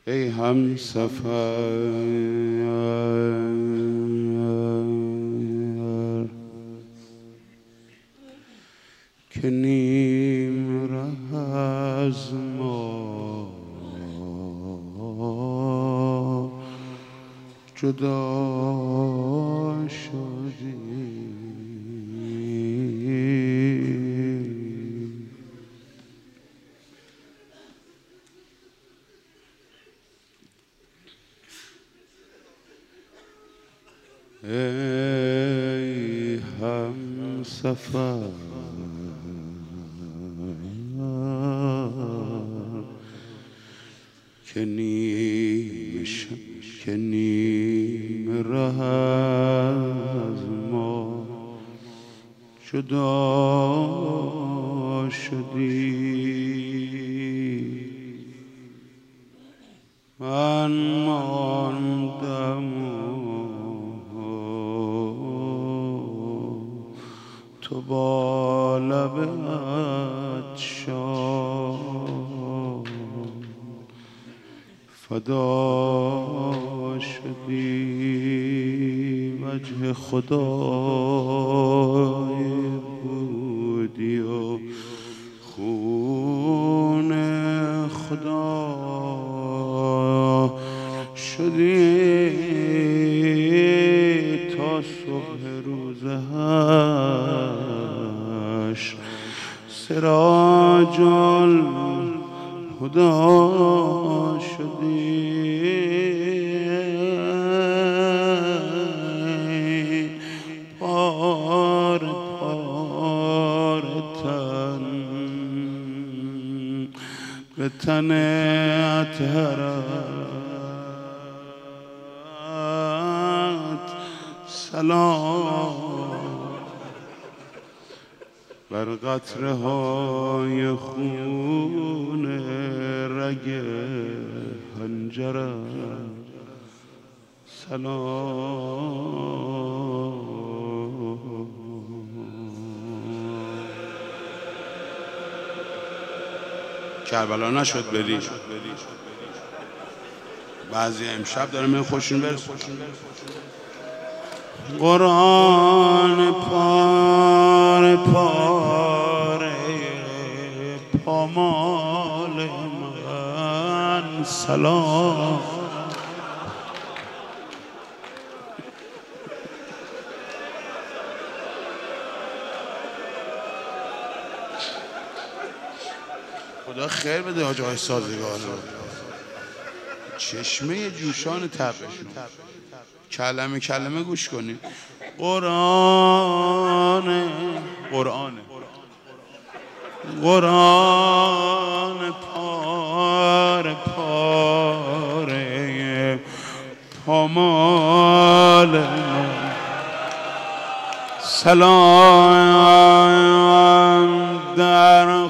ای همسفر که نیم ره از ما جدا شدی، ای همسفر که نیم ره از ما جدا شدی، من ماندم تو با لب عطشان فدا شدی، وجه خدای بودی و خون خدا شدی، تا صبح روز حشر سراج الهدی شدی، پاره پاره تن به تن اطهرت سلام، بر قطره های خون رگ حنجرت سلام. کربلا نشد بری، بعضی امشب داره من خوشون برس. قرآن پاره پاره پامال من سلام، خدا خیر بده حاج آقای سازگار رو، چشمه جوشان تبشون. کلمه کلمه گوش کنید. قرآن پاره پاره پامال من سلام، در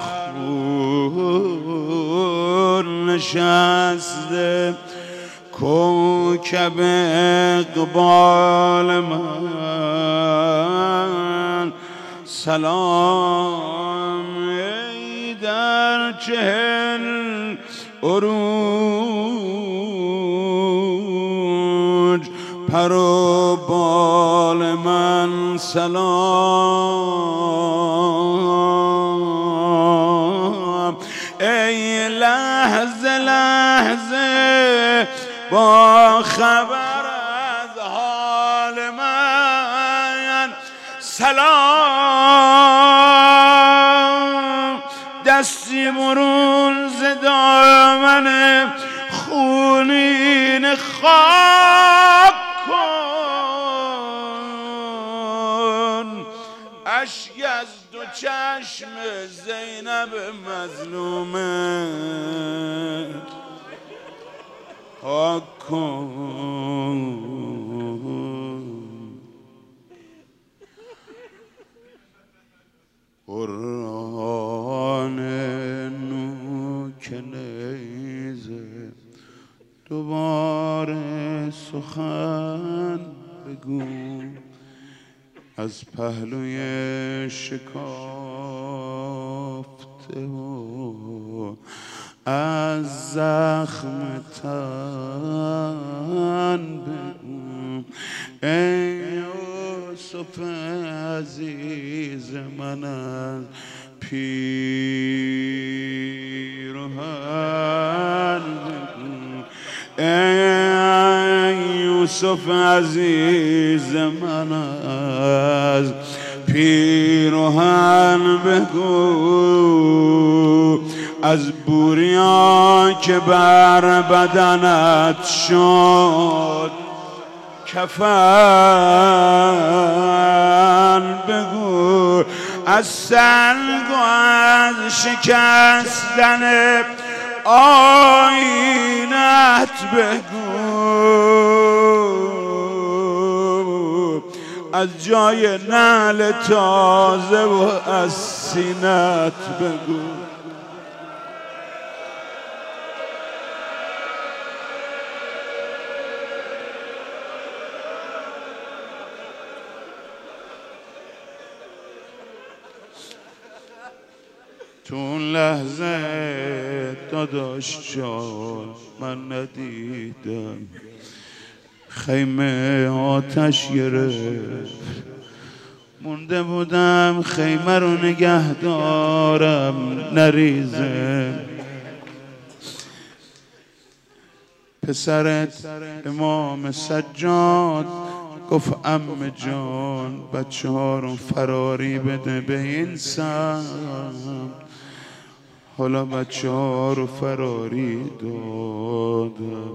خون نشسته کوکب اقبال من سلام، ای در 40 عروج پر و بال من سلام، ای لحظه لحظه با خبر از حال من سلام، دستی برون ز دامن خونین خاک کن، اشک از دو چشم زینب مظلومه پاک کن. قرآن نوک نیزه دوباره سخن بگو، از پهلوی شکافته و از زخم تن بگو ای یوسف عزیز من از پیرهن بگو ای یوسف عزیز من از پیرهن بگو از بوریا که بر بدنت شد کفن بگو از سنگ و از شکستن آینت بگو از جای نعل تازه و از سینت بگو تو اون لحظه داداش جان من ندیدم خیمه آتش گرفت مونده بودم خیمه رو نگه دارم نریزه پسرت امام سجاد گفت عمه جان بچه ها رو فراری بده به این سمت حالا بچه ها رو فراری دادم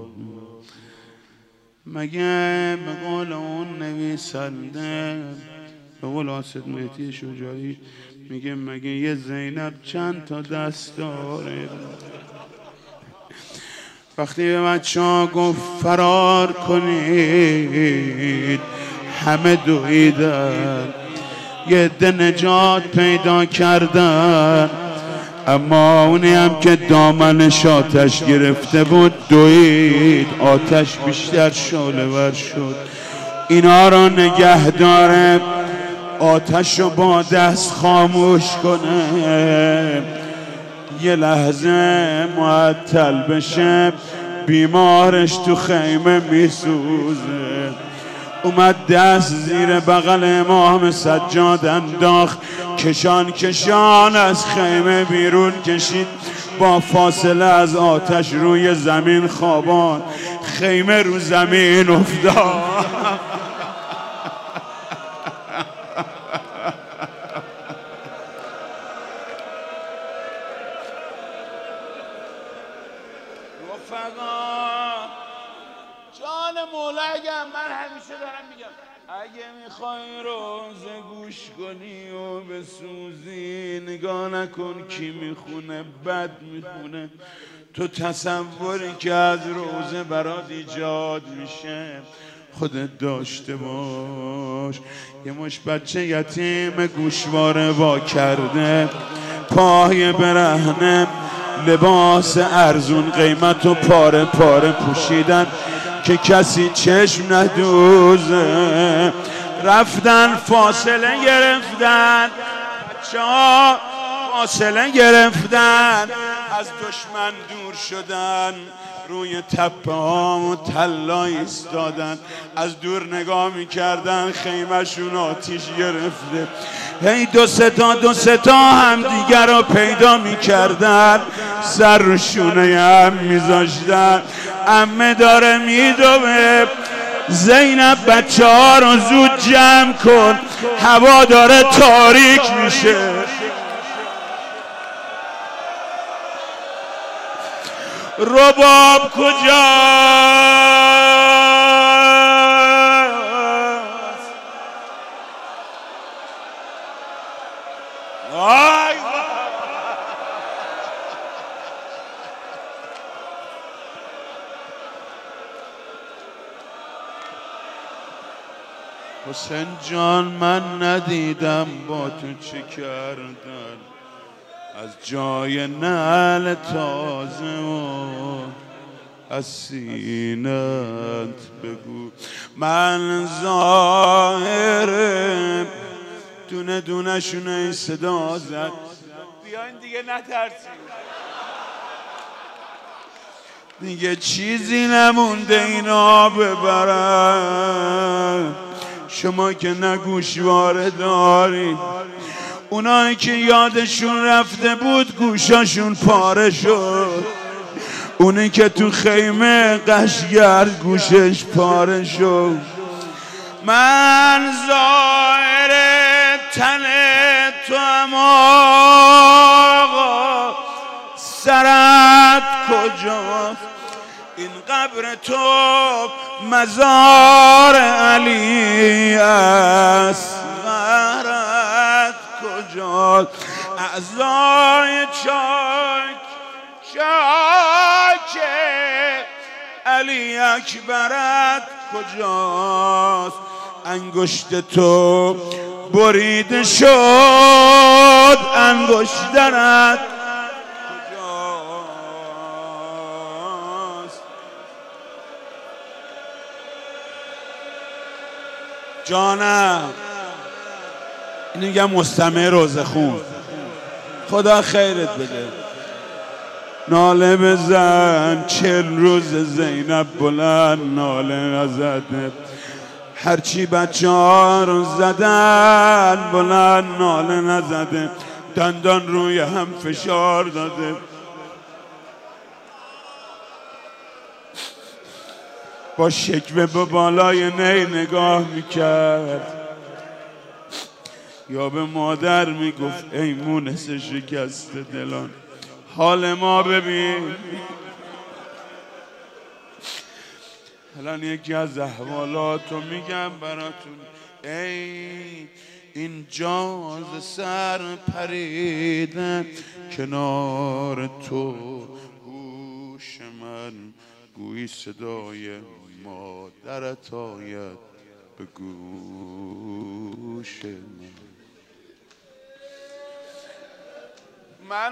مگه به قول اون نویسنده به قول آسد مهدی شجاعی میگه مگه یه زینب چند تا دست داره وقتی به بچه ها گفت فرار کنید همه دویدن یه عده نجات پیدا کردن اما اونی هم که دامنش آتش گرفته بود دوید آتش بیشتر شعله ور شد اینا رو نگه داره آتش رو با دست خاموش کنه یه لحظه معطل بشه بیمارش تو خیمه میسوزه اومد دست زیر بغل امام سجاد انداخت کشان از خیمه بیرون کشید با فاصله از آتش روی زمین خوابان خیمه رو زمین افتاد جان مولا من همیشه دارم میگم اگه میخوای روزه گوش کنی و بسوزی نگاه نکن کی میخونه بد میخونه تو تصوری که از روزه برات ایجاد میشه خودت داشته باش یه مش بچه یتیم گوشواره وا کرده پای برهنه لباس ارزون قیمت و پاره پاره پوشیدن که کسی چشم ندوزه رفتن فاصله گرفتن بچه ها فاصله گرفتن از دشمن دور شدن روی تپه ها و تلا ایستادن از دور نگاه میکردن خیمهشون آتیش گرفته هی دو سه تا هم دیگر رو پیدا میکردن سر رو شونه هم میذاشتن عمه داره میدوه زینب بچه ها رو زود جمع کن هوا داره تاریک میشه رباب کجاست حسین جان من ندیدم با تو چه کردن از جای نعل تازه و از سینت بگو من ظاهره دونه دونه شونه صدا زد بیاین دیگه نترسید دیگه چیزی نمونده اینا ببرن. شما که نه گوشواره دارید، اونایی که یادشون رفته بود گوشاشون پاره شد، اونی که تو خیمه قشگرد گوشش پاره شد. من ظاهر تن تو هم آقا، سرت کجاست؟ این قبر تو مزار علی است، غرت کجاست؟ اعضای چاک علی اکبرت کجاست؟ انگشت تو بریده شد، انگشترت کجاست؟ جانم این میگم مستمع روزه خون، خدا خیرت بده. ناله بزن 40 روز زینب بلند ناله نزده، هرچی بچه ها رو زدن بلند ناله نزده، دندان روی هم فشار داده. با شکوه به بالای نی نگاه میکرد، یا به مادر میگفت ای مونس شکست دلان حال ما ببین. الان یکی از احوالاتو میگم براتون. ای اینجا ز سر پریدن کنار تو، هوش من گویی صدای مادرت آید به گوش من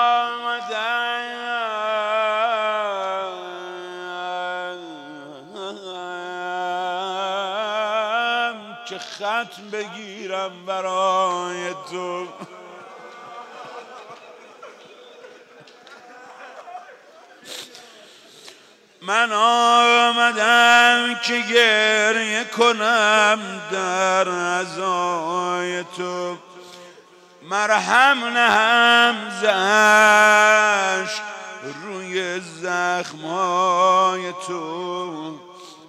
آمدم که خط بگیرم برای تو. من آمدم که گریه کنم در عزای تو، مرهم نهم ز اشک روی زخمای تو.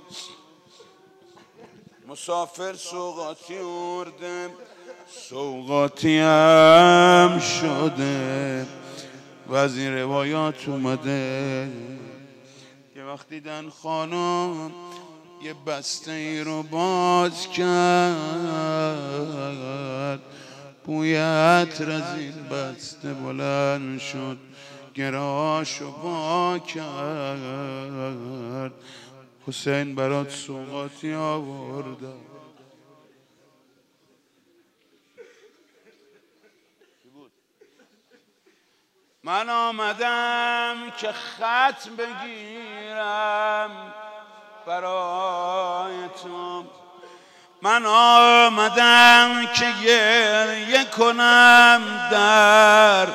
مسافر سوغاتی ارده سوغاتی هم شده، و از این روایات اومده که وقتی دن خانم یه بسته ای رو باز کرد، بوی عطر از این بسته بلند شد، گراشو با کرد. حسین برات سوغاتی آورده. من آمدم که خط بگیرم برای تو، من آمدم که گریه کنم در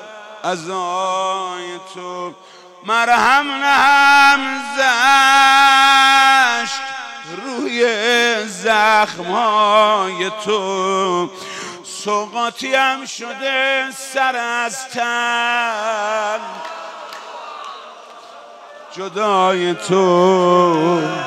عزای تو، مرهم نهم ز اشک روی زخمای تو. سوغاتی هم شده سر از تن جدای تو.